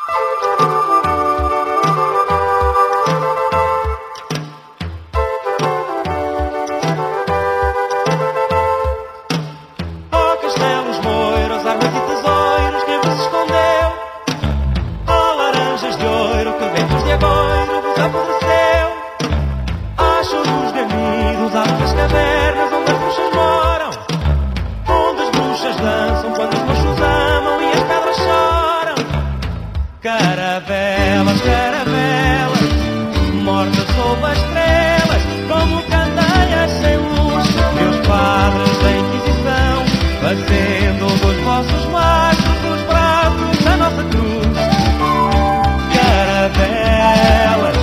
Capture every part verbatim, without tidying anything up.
Caravelas, caravelas, mortas sob as estrelas, como candeias sem luz, meus padres da Inquisição, fazendo dos vossos mastros os braços da nossa cruz. Caravelas.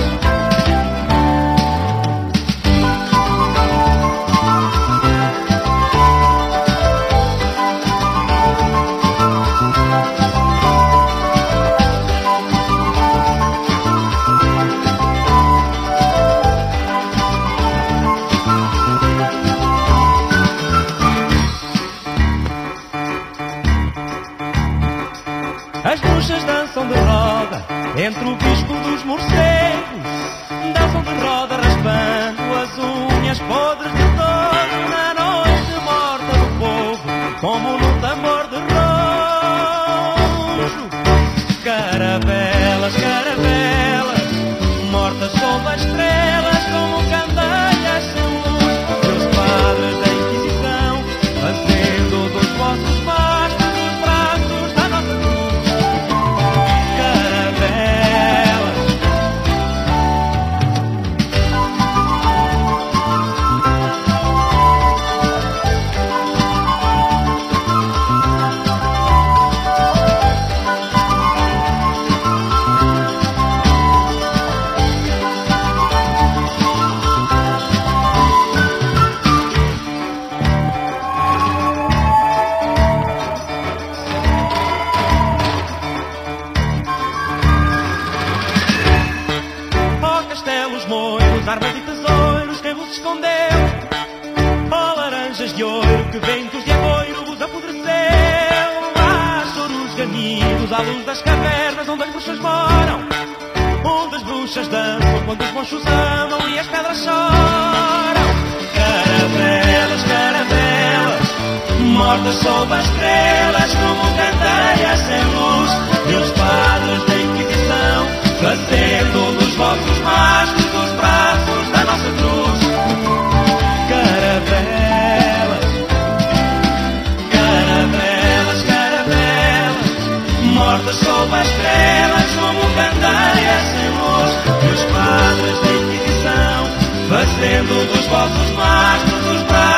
As bruxas dançam de roda entre o bispo dos morcegos, dançam de roda raspando as unhas podres de todos na noite morta do povo, como no tambor de rojo. Caravelas, caravelas, mortas sob as estrelas, como candeias sem luz, meus padres da Inquisição, fazendo dos vossos mastros os braços da nossa cruz. Moiros, armas e tesouros, quem vos escondeu? Ó laranjas de ouro, que ventos de aboiro vos apodreceu? Há choros ganidos à luz das cavernas onde as bruxas moram, onde as bruxas dançam quando os monstros amam e as pedras choram. Caravelas, caravelas, mortas sob as estrelas, como candeias sem luz, meus padres da Inquisição, fazendo dos vossos mastros os braços da nossa cruz. Caravelas, caravelas, caravelas, mortas sob as estrelas, como candeias sem luz, meus padres da Inquisição, fazendo dos vossos mastros os braços